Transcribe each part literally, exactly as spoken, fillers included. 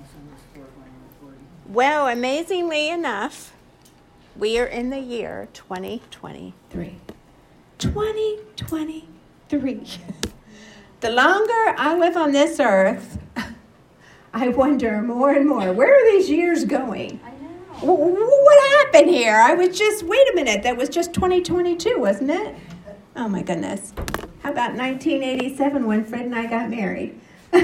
Well, amazingly enough, we are in the year twenty twenty-three. twenty twenty-three. The longer I live on this earth, I wonder more and more, where are these years going? I know. What happened here? I was just, wait a minute, that was just twenty twenty-two, wasn't it? Oh my goodness. How about nineteen eighty-seven when Fred and I got married?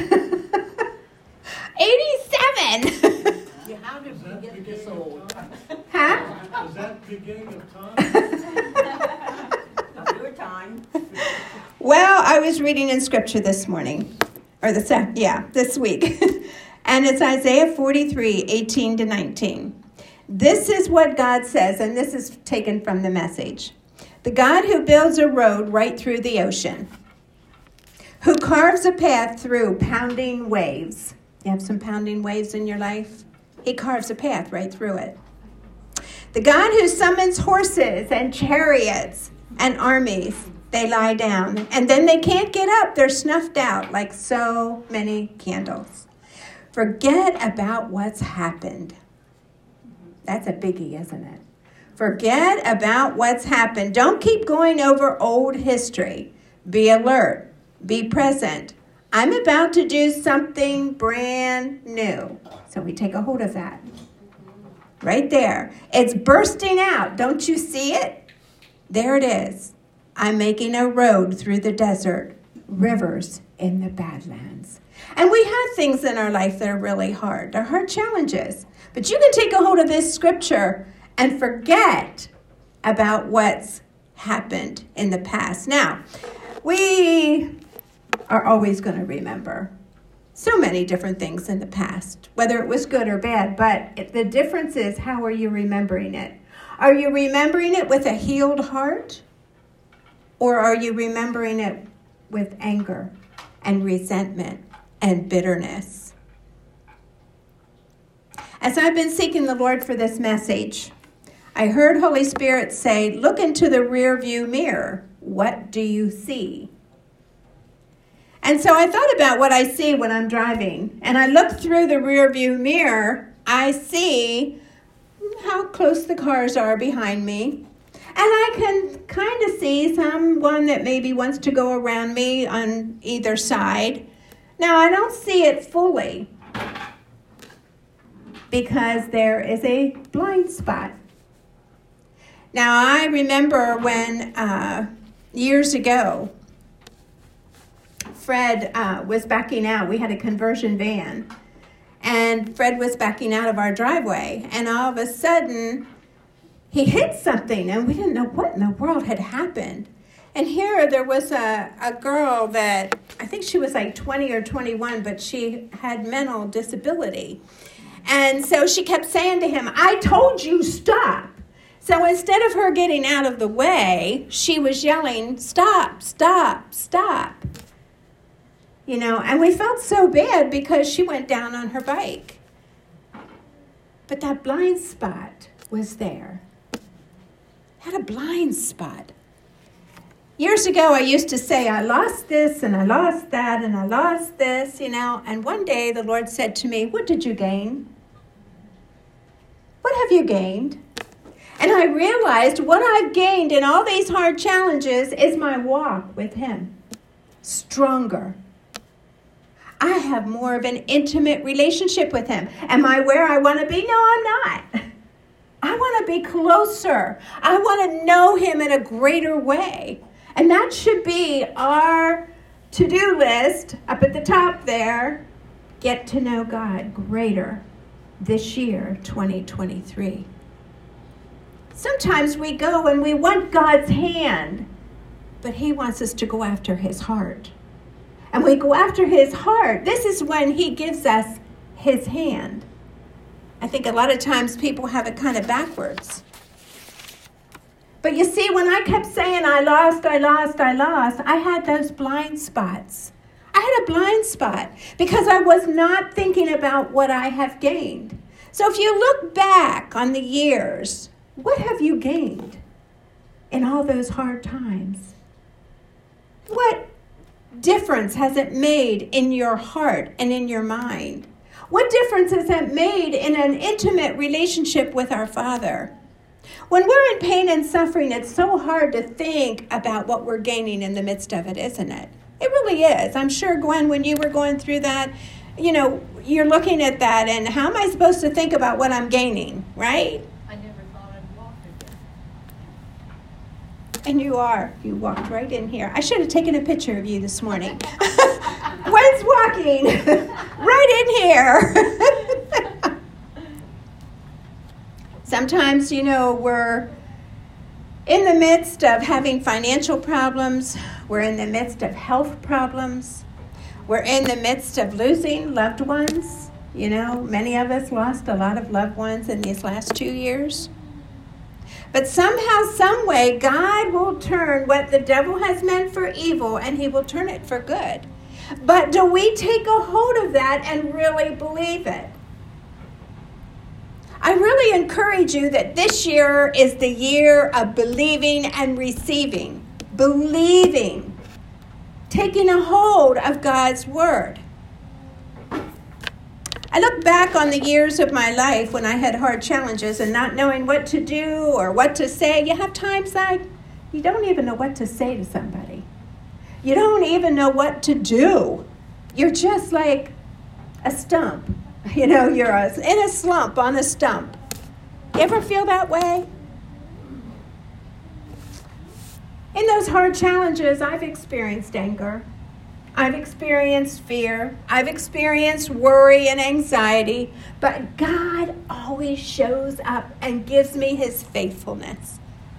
eighty-seven! Yeah, how did we get this old? Huh? Is that the beginning of time? Your time. Well, I was reading in scripture this morning, or the sec- yeah, this week. And it's Isaiah forty-three, eighteen to nineteen. This is what God says, and this is taken from the Message. The God who builds a road right through the ocean, who carves a path through pounding waves. You have some pounding waves in your life? He carves a path right through it. The God who summons horses and chariots and armies, they lie down. And then they can't get up. They're snuffed out like so many candles. Forget about what's happened. That's a biggie, isn't it? Forget about what's happened. Don't keep going over old history. Be alert. Be present. I'm about to do something brand new. So we take a hold of that. Right there. It's bursting out. Don't you see it? There it is. I'm making a road through the desert, rivers in the Badlands. And we have things in our life that are really hard. They're hard challenges. But you can take a hold of this scripture and forget about what's happened in the past. Now, we are always going to remember so many different things in the past, whether it was good or bad. But the difference is, how are you remembering it? Are you remembering it with a healed heart? Or are you remembering it with anger and resentment and bitterness? As I've been seeking the Lord for this message, I heard Holy Spirit say, look into the rear view mirror. What do you see? And so I thought about what I see when I'm driving. And I look through the rear view mirror. I see how close the cars are behind me. And I can kind of see someone that maybe wants to go around me on either side. Now, I don't see it fully because there is a blind spot. Now, I remember when uh, years ago, Fred uh, was backing out. We had a conversion van, and Fred was backing out of our driveway. And all of a sudden, he hit something, and we didn't know what in the world had happened. And here there was a, a girl that, I think she was like twenty or twenty-one, but she had mental disability. And so she kept saying to him, I told you stop. So instead of her getting out of the way, she was yelling, stop, stop, stop. You know, and we felt so bad because she went down on her bike. But that blind spot was there. Had a blind spot. Years ago, I used to say, I lost this and I lost that and I lost this, you know. And one day the Lord said to me, what did you gain? What have you gained? And I realized what I've gained in all these hard challenges is my walk with Him. Stronger. I have more of an intimate relationship with Him. Am I where I want to be? No, I'm not. I want to be closer. I want to know Him in a greater way. And that should be our to-do list up at the top there. Get to know God greater this year, twenty twenty-three. Sometimes we go and we want God's hand, but He wants us to go after His heart. And we go after His heart. This is when He gives us His hand. I think a lot of times people have it kind of backwards. But you see, when I kept saying, I lost, I lost, I lost, I had those blind spots. I had a blind spot because I was not thinking about what I have gained. So if you look back on the years, what have you gained in all those hard times? What difference has it made in your heart and in your mind? What difference has that made in an intimate relationship with our Father? When we're in pain and suffering, it's so hard to think about what we're gaining in the midst of it, isn't it? It really is. I'm sure, Gwen, when you were going through that, you know, you're looking at that and how am I supposed to think about what I'm gaining, right? I never thought I'd walk again. And you are. You walked right in here. I should have taken a picture of you this morning. Gwen's walking right in here. Sometimes, you know, we're in the midst of having financial problems. We're in the midst of health problems. We're in the midst of losing loved ones. You know, many of us lost a lot of loved ones in these last two years. But somehow, some way, God will turn what the devil has meant for evil, and he will turn it for good. But do we take a hold of that and really believe it? I really encourage you that this year is the year of believing and receiving. Believing. Taking a hold of God's word. I look back on the years of my life when I had hard challenges and not knowing what to do or what to say. You have times like you don't even know what to say to somebody. You don't even know what to do. You're just like a stump. You know, you're a, in a slump on a stump. You ever feel that way? In those hard challenges, I've experienced anger. I've experienced fear. I've experienced worry and anxiety. But God always shows up and gives me his faithfulness.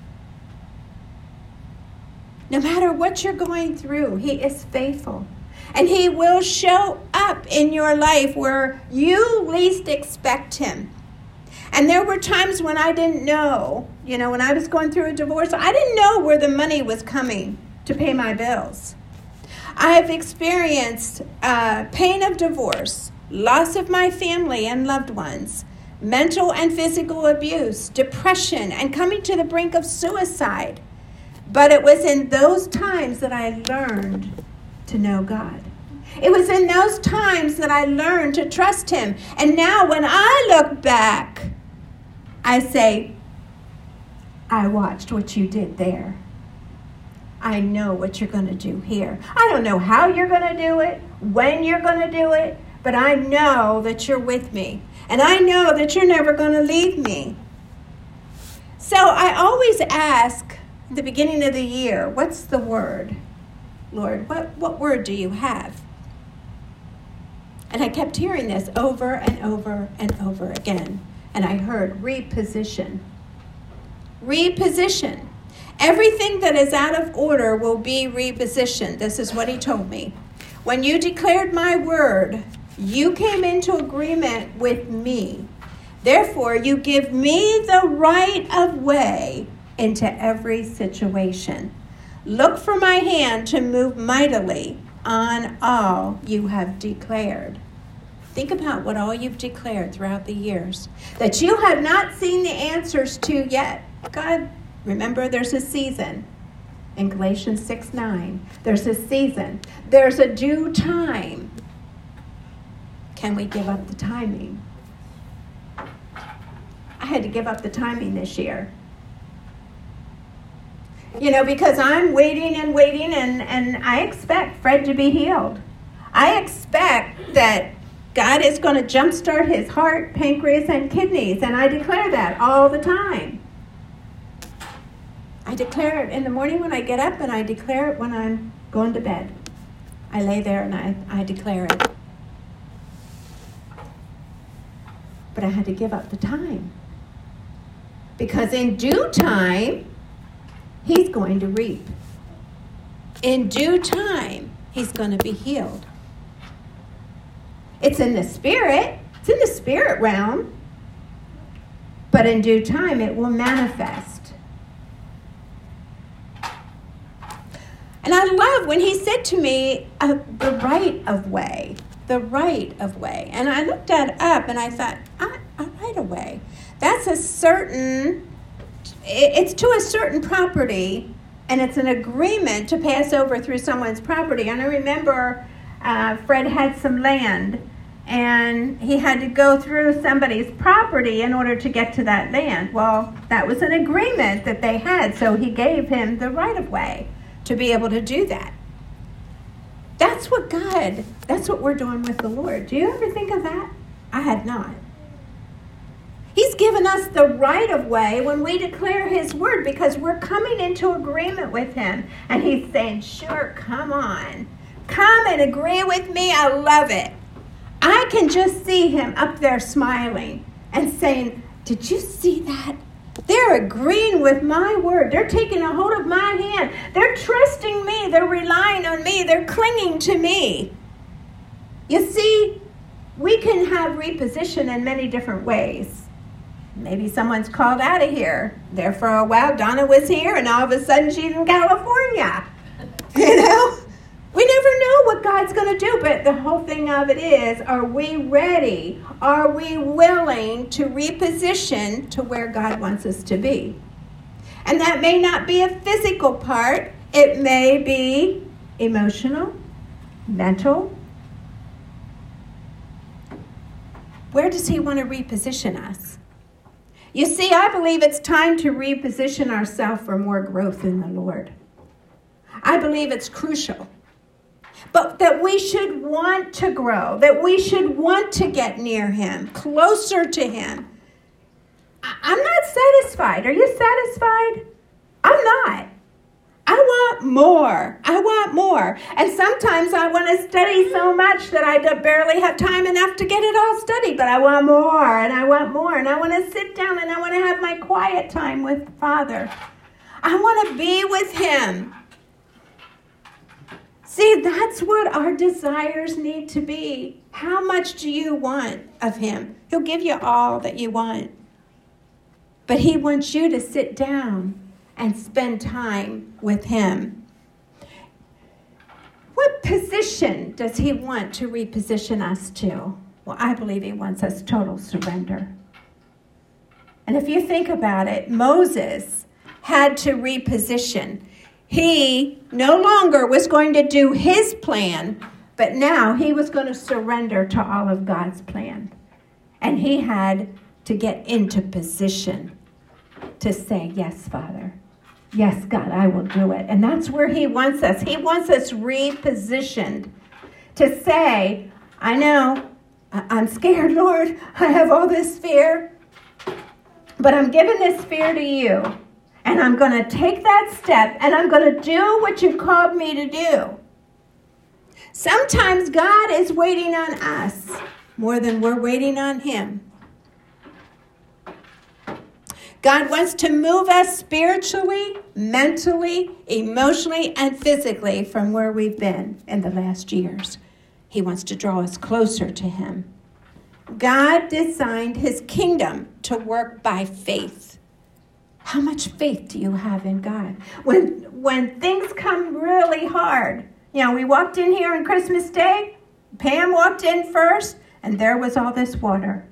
No matter what you're going through, he is faithful. And he will show up in your life where you least expect him. And there were times when I didn't know, you know, when I was going through a divorce, I didn't know where the money was coming to pay my bills. I've experienced uh, pain of divorce, loss of my family and loved ones, mental and physical abuse, depression, and coming to the brink of suicide. But it was in those times that I learned to know God. It was in those times that I learned to trust him. And now when I look back, I say, I watched what you did there. I know what you're going to do here. I don't know how you're going to do it, when you're going to do it, but I know that you're with me. And I know that you're never going to leave me. So I always ask at the beginning of the year, what's the word? Lord, what, what word do you have? And I kept hearing this over and over and over again. And I heard reposition. Reposition. Everything that is out of order will be repositioned. This is what he told me. When you declared my word, you came into agreement with me. Therefore, you give me the right of way into every situation. Look for my hand to move mightily on all you have declared. Think about what all you've declared throughout the years that you have not seen the answers to yet. God, remember, there's a season. In Galatians six nine, there's a season. There's a due time. Can we give up the timing? I had to give up the timing this year. You know, because I'm waiting and waiting, and, and I expect Fred to be healed. I expect that God is going to jumpstart his heart, pancreas, and kidneys, and I declare that all the time. I declare it in the morning when I get up, and I declare it when I'm going to bed. I lay there and I, I declare it. But I had to give up the time. Because in due time, he's going to reap. In due time, he's going to be healed. It's in the spirit. It's in the spirit realm. But in due time, it will manifest. And I love when he said to me, uh, the right of way. The right of way. And I looked that up and I thought, ah, a right of way. That's a certain, it's to a certain property, and it's an agreement to pass over through someone's property. And I remember uh, Fred had some land, and he had to go through somebody's property in order to get to that land. Well, that was an agreement that they had, so he gave him the right of way to be able to do that. That's what God, that's what we're doing with the Lord. Do you ever think of that? I had not. He's given us the right of way when we declare his word, because we're coming into agreement with him. And he's saying, sure, come on. Come and agree with me. I love it. I can just see him up there smiling and saying, did you see that? They're agreeing with my word. They're taking a hold of my hand. They're trusting me. They're relying on me. They're clinging to me. You see, we can have reposition in many different ways. Maybe someone's called out of here. There for a while, Donna was here, and all of a sudden she's in California. You know? We never know what God's going to do, but the whole thing of it is, are we ready? Are we willing to reposition to where God wants us to be? And that may not be a physical part. It may be emotional, mental. Where does he want to reposition us? You see, I believe it's time to reposition ourselves for more growth in the Lord. I believe it's crucial. But that we should want to grow, that we should want to get near him, closer to him. I'm not satisfied. Are you satisfied? I'm not. I want more. I want more. And sometimes I want to study so much that I barely have time enough to get it all studied. But I want more, and I want more. And I want to sit down, and I want to have my quiet time with Father. I want to be with him. See, that's what our desires need to be. How much do you want of him? He'll give you all that you want. But he wants you to sit down and spend time with him. What position does he want to reposition us to? Well, I believe he wants us total surrender. And if you think about it, Moses had to reposition. He no longer was going to do his plan, but now he was going to surrender to all of God's plan. And he had to get into position to say, yes, Father. Yes, God, I will do it. And that's where he wants us. He wants us repositioned to say, I know, I'm scared, Lord. I have all this fear, but I'm giving this fear to you. And I'm going to take that step, and I'm going to do what you called me to do. Sometimes God is waiting on us more than we're waiting on him. God wants to move us spiritually, mentally, emotionally, and physically from where we've been in the last years. He wants to draw us closer to him. God designed his kingdom to work by faith. How much faith do you have in God? When when things come really hard, you know, we walked in here on Christmas Day, Pam walked in first, and there was all this water.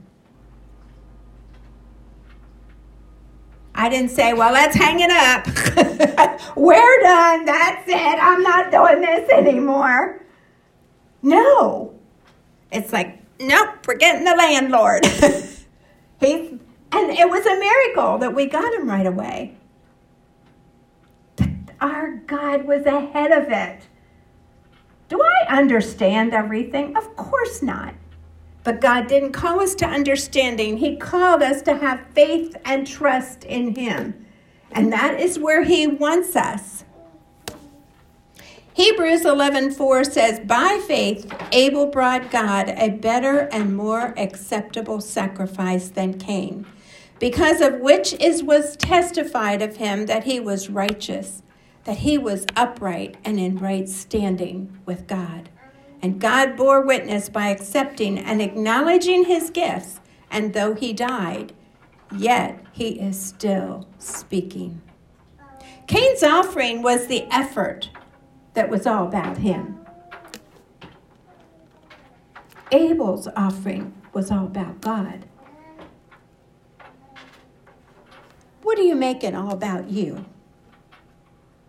I didn't say, well, let's hang it up. We're done. That's it. I'm not doing this anymore. No. It's like, nope, we're getting the landlord. He's And it was a miracle that we got him right away. But our God was ahead of it. Do I understand everything? Of course not. But God didn't call us to understanding. He called us to have faith and trust in him. And that is where he wants us. Hebrews eleven four says, by faith, Abel brought God a better and more acceptable sacrifice than Cain, because of which it was testified of him that he was righteous, that he was upright and in right standing with God. And God bore witness by accepting and acknowledging his gifts, and though he died, yet he is still speaking. Cain's offering was the effort that was all about him. Abel's offering was all about God. What are you making all about you?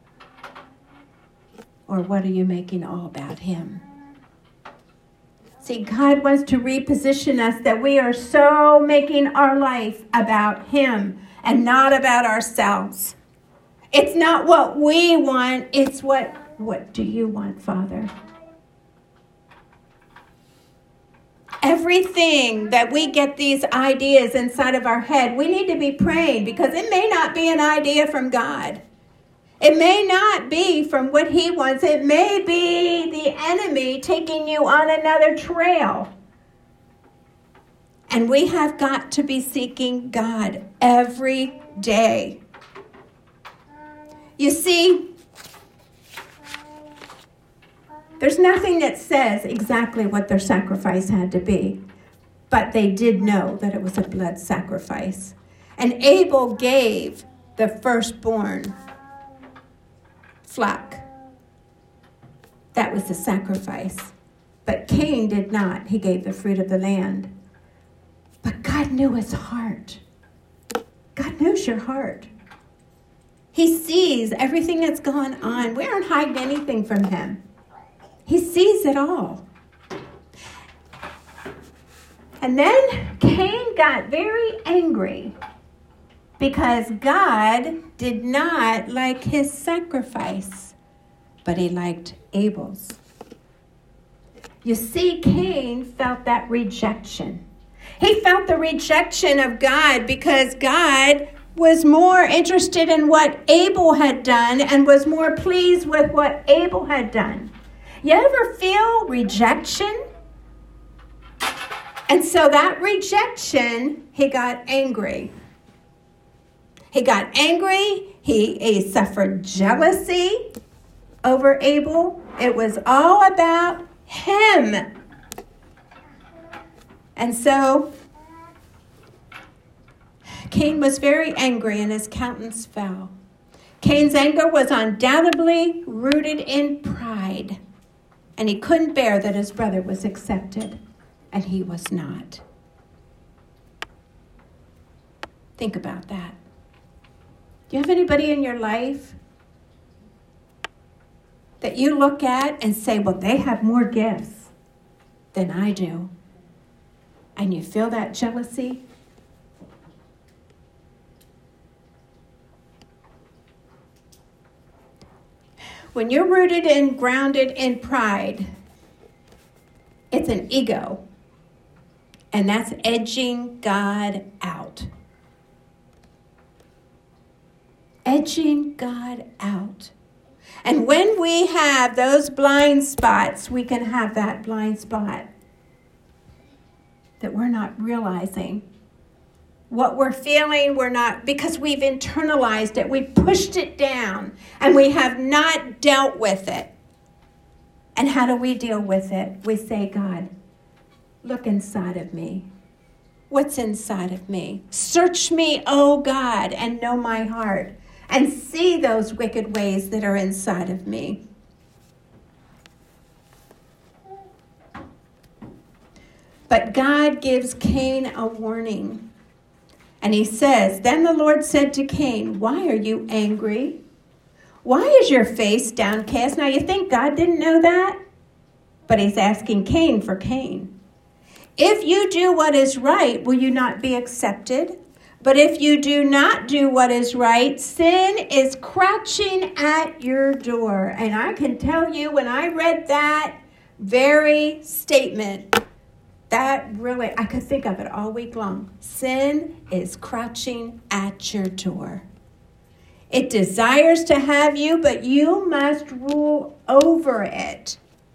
Or what are you making all about him? See, God wants to reposition us that we are so making our life about Him and not about ourselves. It's not what we want, it's what, what do you want, Father? Everything that we get these ideas inside of our head, we need to be praying because it may not be an idea from God. It may not be from what He wants. It may be the enemy taking you on another trail. And we have got to be seeking God every day. You see, there's nothing that says exactly what their sacrifice had to be. But they did know that it was a blood sacrifice. And Abel gave the firstborn flock. That was the sacrifice. But Cain did not. He gave the fruit of the land. But God knew his heart. God knows your heart. He sees everything that's gone on. We aren't hiding anything from Him. He sees it all. And then Cain got very angry because God did not like his sacrifice, but He liked Abel's. You see, Cain felt that rejection. He felt the rejection of God because God was more interested in what Abel had done and was more pleased with what Abel had done. You ever feel rejection? And so that rejection, he got angry. He got angry. He, he suffered jealousy over Abel. It was all about him. And so Cain was very angry and his countenance fell. Cain's anger was undoubtedly rooted in pride. And he couldn't bear that his brother was accepted and he was not. Think about that. Do you have anybody in your life that you look at and say, well, they have more gifts than I do? And you feel that jealousy? When you're rooted and grounded in pride, it's an ego. And that's edging God out. Edging God out. And when we have those blind spots, we can have that blind spot that we're not realizing. What we're feeling, we're not, because we've internalized it. We've pushed it down and we have not dealt with it. And how do we deal with it? We say, God, look inside of me. What's inside of me? Search me, oh God, and know my heart. And see those wicked ways that are inside of me. But God gives Cain a warning. And He says, then the Lord said to Cain, why are you angry? Why is your face downcast? Now you think God didn't know that? But He's asking Cain for Cain. If you do what is right, will you not be accepted? But if you do not do what is right, sin is crouching at your door. And I can tell you, when I read that very statement, that really, I could think of it all week long. Sin is crouching at your door. It desires to have you, but you must rule over it.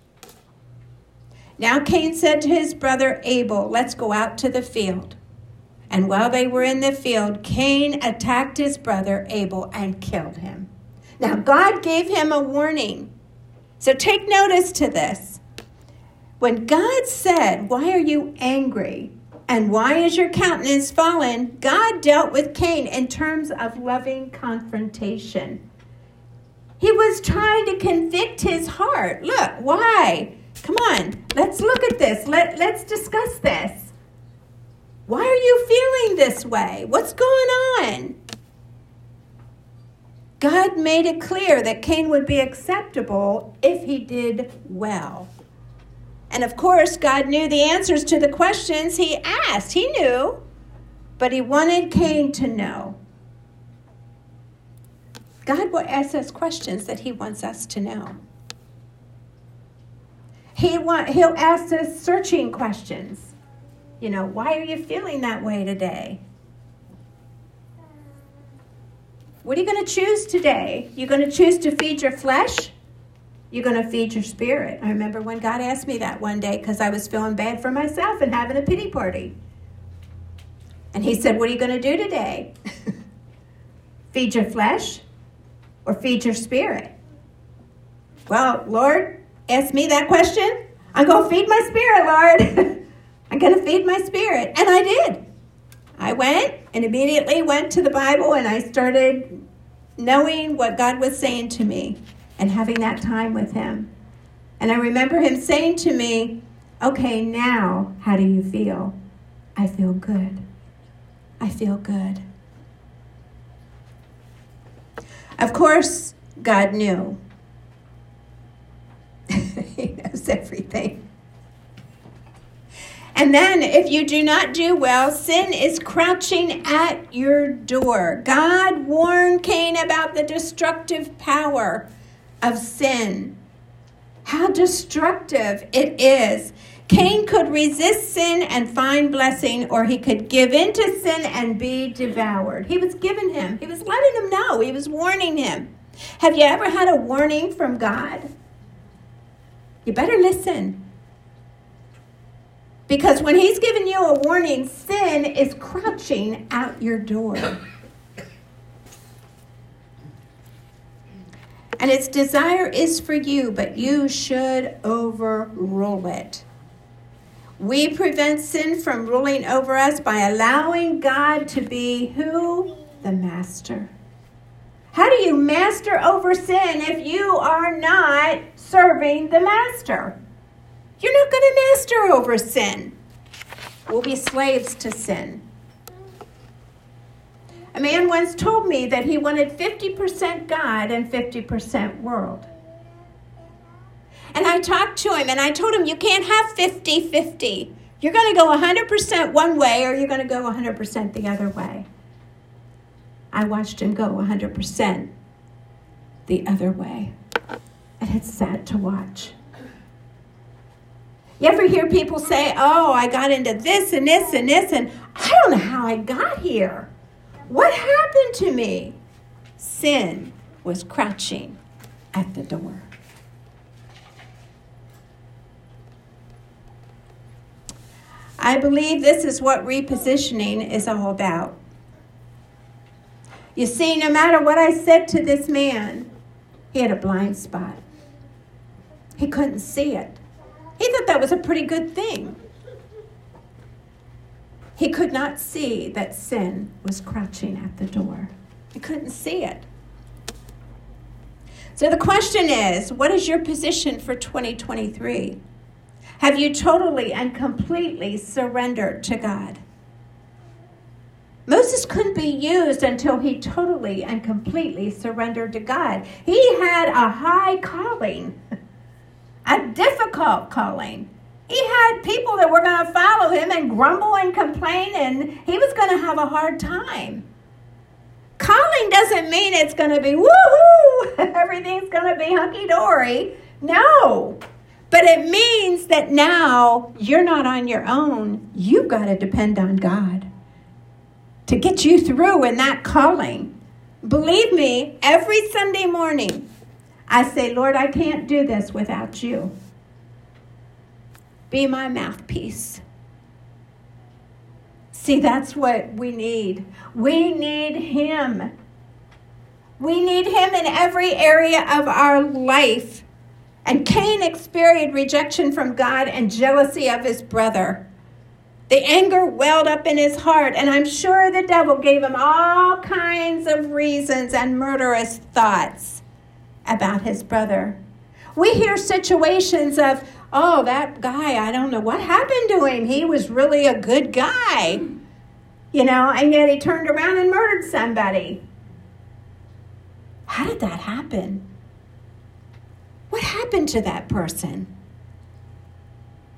Now Cain said to his brother Abel, let's go out to the field. And while they were in the field, Cain attacked his brother Abel and killed him. Now God gave him a warning. So take notice to this. When God said, why are you angry? And why is your countenance fallen? God dealt with Cain in terms of loving confrontation. He was trying to convict his heart. Look, why? Come on, let's look at this. Let, let's discuss this. Why are you feeling this way? What's going on? God made it clear that Cain would be acceptable if he did well. And of course, God knew the answers to the questions he asked. He knew, but he wanted Cain to know. God will ask us questions that he wants us to know. He want, he'll ask us searching questions. You know, why are you feeling that way today? What are you going to choose today? You're going to choose to feed your flesh? You're going to feed your spirit. I remember when God asked me that one day because I was feeling bad for myself and having a pity party. And he said, what are you going to do today? Feed your flesh or feed your spirit? Well, Lord, ask me that question. I'm going to feed my spirit, Lord. I'm going to feed my spirit. And I did. I went and immediately went to the Bible and I started knowing what God was saying to me and having that time with him. And I remember him saying to me, okay, now how do you feel? I feel good. I feel good. Of course, God knew. He knows everything. And then if you do not do well, sin is crouching at your door. God warned Cain about the destructive power of sin. How destructive it is. Cain could resist sin and find blessing, or he could give in to sin and be devoured. He was giving him. He was letting him know. He was warning him. Have you ever had a warning from God? You better listen. Because when he's giving you a warning, sin is crouching at your door. And its desire is for you, but you should overrule it. We prevent sin from ruling over us by allowing God to be who? The master. How do you master over sin if you are not serving the master? You're not going to master over sin. We'll be slaves to sin. A man once told me that he wanted fifty percent God and fifty percent world. And I talked to him and I told him, you can't have fifty-fifty. You're going to go one hundred percent one way or you're going to go one hundred percent the other way. I watched him go one hundred percent the other way. And it's sad to watch. You ever hear people say, oh, I got into this and this and this, and I don't know how I got here. What happened to me? Sin was crouching at the door. I believe this is what repositioning is all about. You see, no matter what I said to this man, he had a blind spot. He couldn't see it. He thought that was a pretty good thing. He could not see that sin was crouching at the door. He couldn't see it. So the question is, what is your position for twenty twenty-three? Have you totally and completely surrendered to God? Moses couldn't be used until he totally and completely surrendered to God. He had a high calling, a difficult calling. He had people that were going to follow him and grumble and complain, and he was going to have a hard time. Calling doesn't mean it's going to be woohoo, everything's going to be hunky-dory. No, but it means that now you're not on your own. You've got to depend on God to get you through in that calling. Believe me, every Sunday morning, I say, Lord, I can't do this without you. Be my mouthpiece. See, that's what we need. We need him. We need him in every area of our life. And Cain experienced rejection from God and jealousy of his brother. The anger welled up in his heart, and I'm sure the devil gave him all kinds of reasons and murderous thoughts about his brother. We hear situations of, oh, that guy, I don't know what happened to him. He was really a good guy, you know, and yet he turned around and murdered somebody. How did that happen? What happened to that person?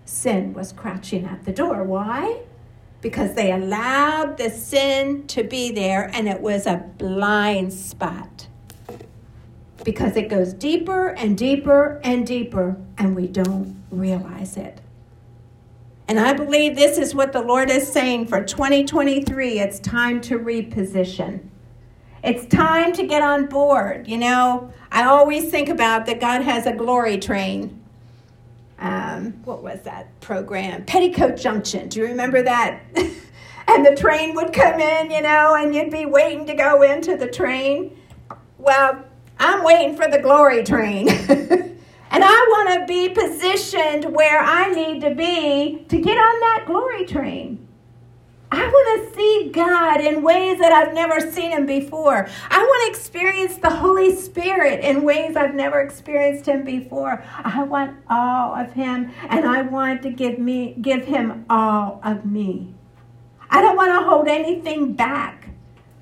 sin was crouching at the door. Why? Because they allowed the sin to be there, and it was a blind spot. Because it goes deeper and deeper and deeper, and we don't realize it. And I believe this is what the Lord is saying for twenty twenty-three. It's time to reposition. It's time to get on board. You know, I always think about that God has a glory train. Um, what was that program? Petticoat Junction. Do you remember that? And the train would come in, you know, and you'd be waiting to go into the train. Well, I'm waiting for the glory train. And I want to be positioned where I need to be to get on that glory train. I want to see God in ways that I've never seen him before. I want to experience the Holy Spirit in ways I've never experienced him before. I want all of him, and I want to give me, give him all of me. I don't want to hold anything back.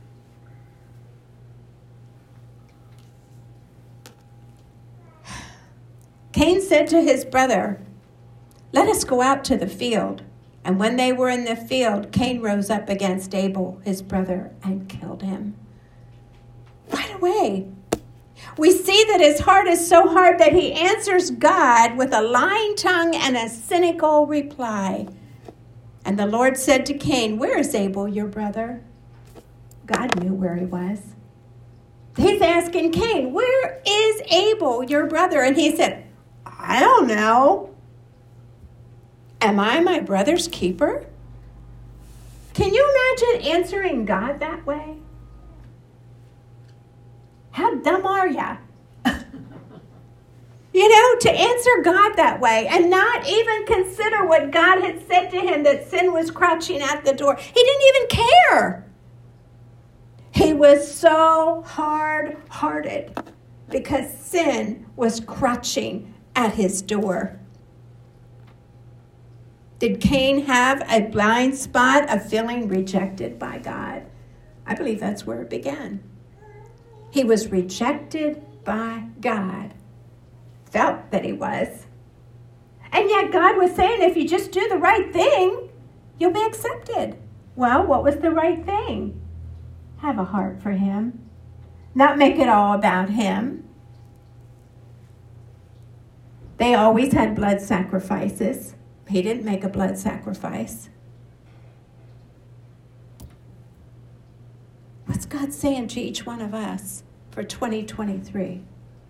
Cain said to his brother, "Let us go out to the field." And when they were in the field, Cain rose up against Abel, his brother, and killed him. Right away, we see that his heart is so hard that he answers God with a lying tongue and a cynical reply. And the Lord said to Cain, "Where is Abel, your brother?" God knew where he was. He's asking Cain, "Where is Abel, your brother?" And he said, "I don't know. Am I my brother's keeper?" Can you imagine answering God that way? How dumb are ya? You know, to answer God that way and not even consider what God had said to him, that sin was crouching at the door. He didn't even care. He was so hard-hearted because sin was crouching at his door. Did Cain have a blind spot of feeling rejected by God? I believe that's where it began. He was rejected by God. Felt that he was. And yet God was saying, if you just do the right thing, you'll be accepted. Well, what was the right thing? Have a heart for him. Not make it all about him. They always had blood sacrifices. He didn't make a blood sacrifice. What's God saying to each one of us for twenty twenty-three?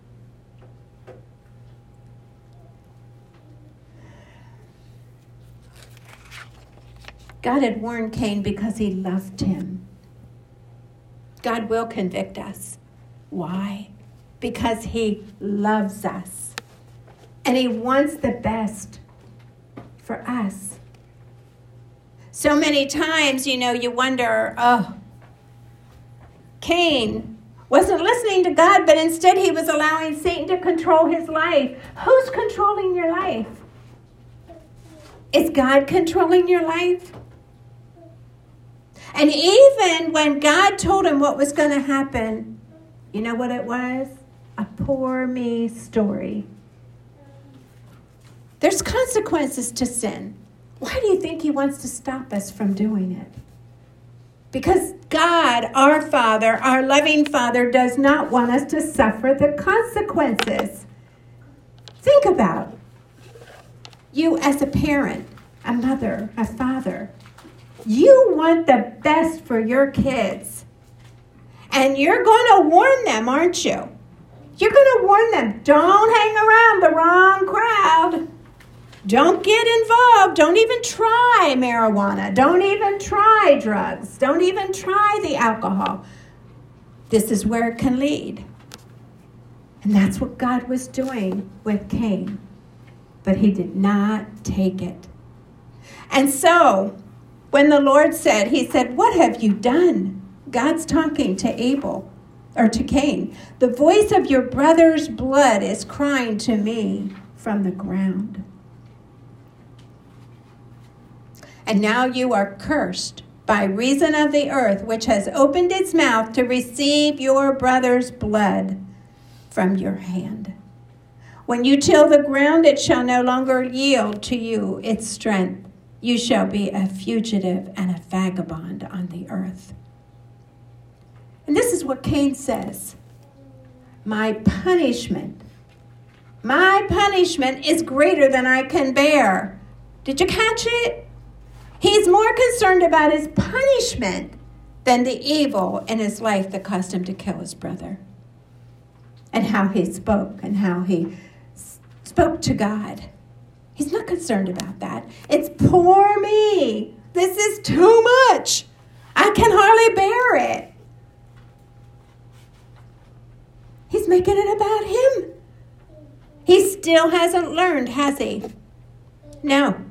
God had warned Cain because he loved him. God will convict us. Why? Because he loves us. And he wants the best for us. So many times, you know, you wonder, oh, Cain wasn't listening to God, but instead he was allowing Satan to control his life. Who's controlling your life? Is God controlling your life? And even when God told him what was going to happen, you know what it was? A poor me story. There's consequences to sin. Why do you think he wants to stop us from doing it? Because God, our Father, our loving Father, does not want us to suffer the consequences. Think about you as a parent, a mother, a father. You want the best for your kids. And you're going to warn them, aren't you? You're going to warn them, don't hang around the wrong crowd. Don't get involved. Don't even try marijuana. Don't even try drugs. Don't even try the alcohol. This is where it can lead. And that's what God was doing with Cain. But he did not take it. And so, when the Lord said, he said, "What have you done?" God's talking to Abel, or to Cain. "The voice of your brother's blood is crying to me from the ground. And now you are cursed by reason of the earth, which has opened its mouth to receive your brother's blood from your hand." When you till the ground, it shall no longer yield to you its strength. You shall be a fugitive and a vagabond on the earth. And this is what Cain says. My punishment, my punishment is greater than I can bear. Did you catch it? He's more concerned about his punishment than the evil in his life that caused him to kill his brother. And how he spoke and how he spoke to God. He's not concerned about that. It's poor me. This is too much. I can hardly bear it. He's making it about him. He still hasn't learned, has he? No.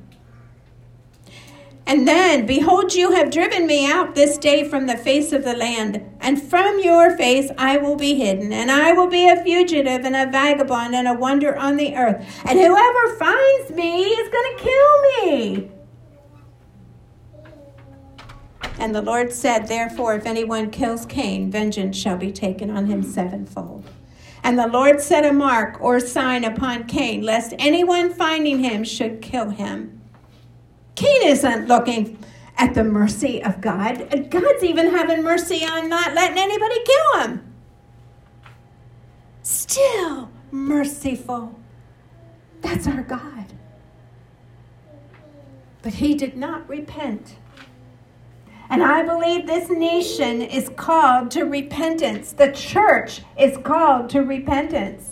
And then, behold, you have driven me out this day from the face of the land, and from your face I will be hidden, and I will be a fugitive and a vagabond and a wonder on the earth. And whoever finds me is going to kill me. And the Lord said, therefore, if anyone kills Cain, vengeance shall be taken on him sevenfold. And the Lord set a mark or sign upon Cain, lest anyone finding him should kill him. Cain isn't looking at the mercy of God. God's even having mercy on not letting anybody kill him. Still merciful. That's our God. But he did not repent. And I believe this nation is called to repentance. The church is called to repentance.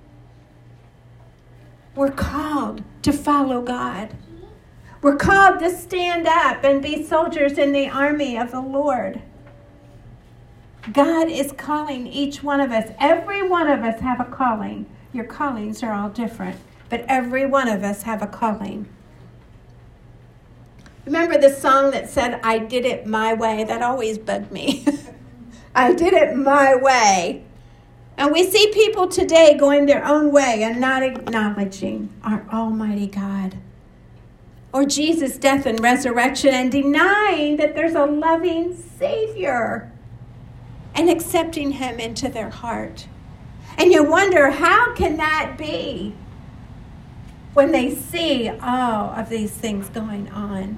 We're called to follow God. We're called to stand up and be soldiers in the army of the Lord. God is calling each one of us. Every one of us have a calling. Your callings are all different, but every one of us have a calling. Remember the song that said, I did it my way? That always bugged me. I did it my way. And we see people today going their own way and not acknowledging our Almighty God. Or Jesus' death and resurrection, and denying that there's a loving Savior and accepting him into their heart. And you wonder, how can that be when they see all of these things going on?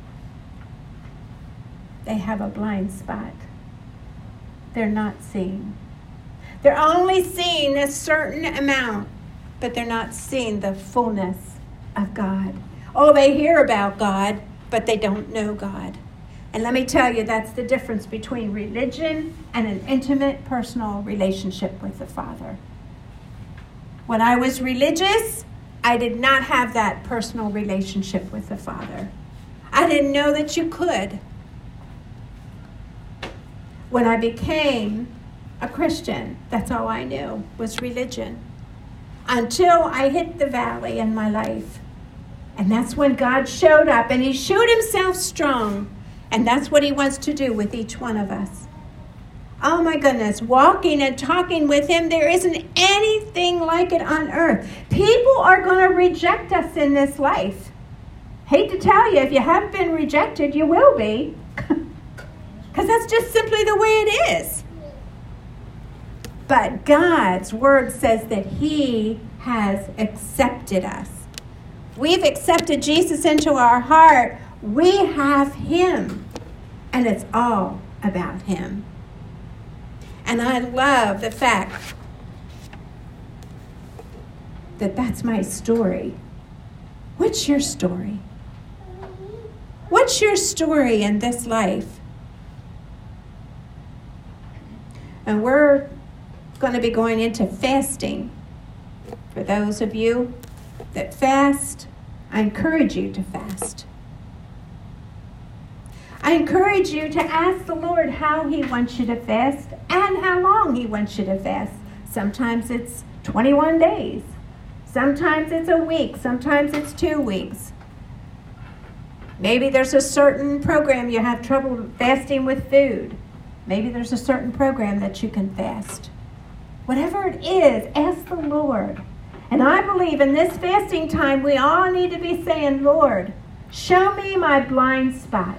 They have a blind spot. They're not seeing. They're only seeing a certain amount, but they're not seeing the fullness of God. Oh, they hear about God, but they don't know God. And let me tell you, that's the difference between religion and an intimate, personal relationship with the Father. When I was religious, I did not have that personal relationship with the Father. I didn't know that you could. When I became a Christian, that's all I knew was religion. Until I hit the valley in my life. And that's when God showed up, and he showed himself strong. And that's what he wants to do with each one of us. Oh my goodness, walking and talking with him, there isn't anything like it on earth. People are going to reject us in this life. Hate to tell you, if you haven't been rejected, you will be. Because that's just simply the way it is. But God's word says that he has accepted us. We've accepted Jesus into our heart. We have him. And it's all about him. And I love the fact that that's my story. What's your story? What's your story in this life? And we're going to be going into fasting. For those of you that fast, I encourage you to fast. I encourage you to ask the Lord how he wants you to fast and how long he wants you to fast. Sometimes it's twenty-one days. Sometimes it's a week. Sometimes it's two weeks. Maybe there's a certain program you have trouble fasting with food. Maybe there's a certain program that you can fast. Whatever it is, ask the Lord. And I believe in this fasting time, we all need to be saying, Lord, show me my blind spots.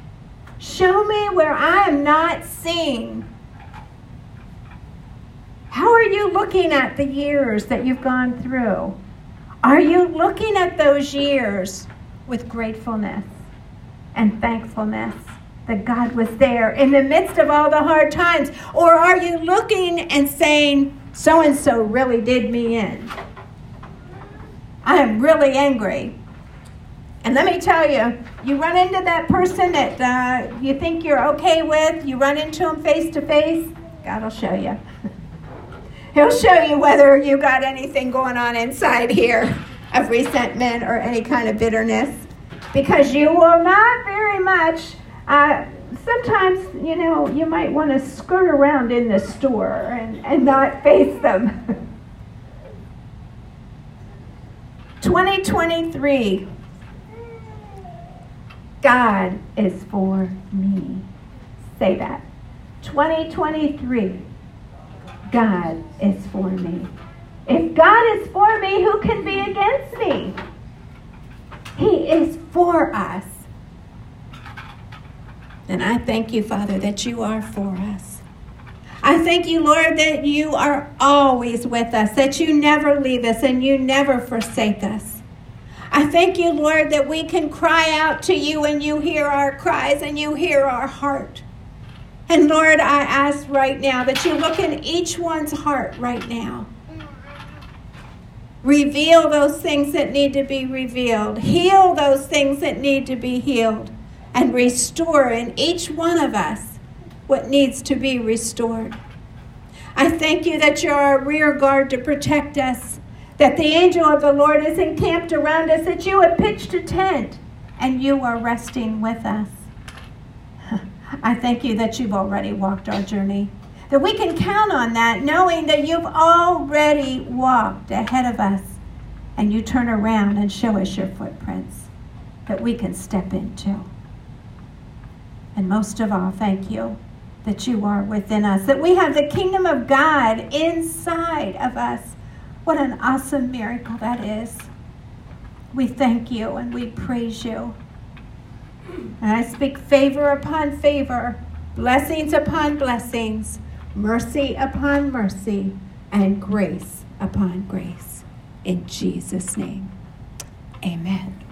Show me where I am not seeing. How are you looking at the years that you've gone through? Are you looking at those years with gratefulness and thankfulness that God was there in the midst of all the hard times? Or are you looking and saying, so-and-so really did me in? I am really angry. And let me tell you, you run into that person that uh, you think you're okay with, you run into them face to face, God will show you. He'll show you whether you got anything going on inside here of resentment or any kind of bitterness. Because you will not very much, uh, sometimes, you know, you might want to skirt around in the store and, and not face them. twenty twenty-three, God is for me. Say that. twenty twenty-three, God is for me. If God is for me, who can be against me? He is for us. And I thank you, Father, that you are for us. I thank you, Lord, that you are always with us, that you never leave us and you never forsake us. I thank you, Lord, that we can cry out to you and you hear our cries and you hear our heart. And Lord, I ask right now that you look in each one's heart right now. Reveal those things that need to be revealed. Heal those things that need to be healed. And restore in each one of us what needs to be restored. I thank you that you're our rear guard to protect us, that the angel of the Lord is encamped around us, that you have pitched a tent and you are resting with us. I thank you that you've already walked our journey, that we can count on that, knowing that you've already walked ahead of us and you turn around and show us your footprints that we can step into. And most of all, thank you that you are within us, that we have the kingdom of God inside of us. What an awesome miracle that is. We thank you and we praise you. And I speak favor upon favor, blessings upon blessings, mercy upon mercy, and grace upon grace. In Jesus' name, amen.